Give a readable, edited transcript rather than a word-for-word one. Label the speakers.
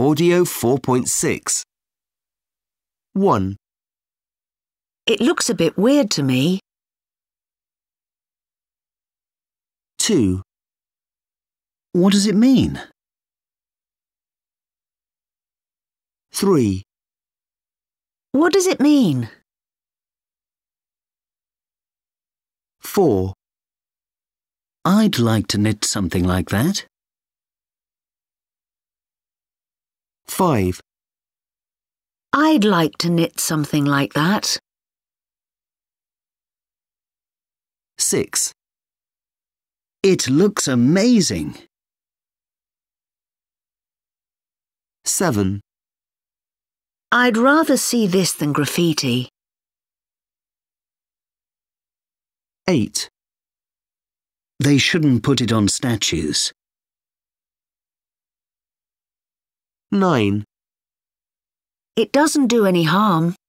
Speaker 1: Audio 4.6. 1,
Speaker 2: It looks a bit weird to me.
Speaker 1: 2,
Speaker 3: What does it mean?
Speaker 1: 3,
Speaker 2: What does it mean?
Speaker 1: 4,
Speaker 3: I'd like to knit something like that.
Speaker 1: 5,
Speaker 2: I'd like to knit something like that.
Speaker 1: 6,
Speaker 3: It looks amazing.
Speaker 1: 7,
Speaker 2: I'd rather see this than graffiti.
Speaker 1: 8,
Speaker 3: They shouldn't put it on statues.
Speaker 1: 9,
Speaker 2: It doesn't do any harm.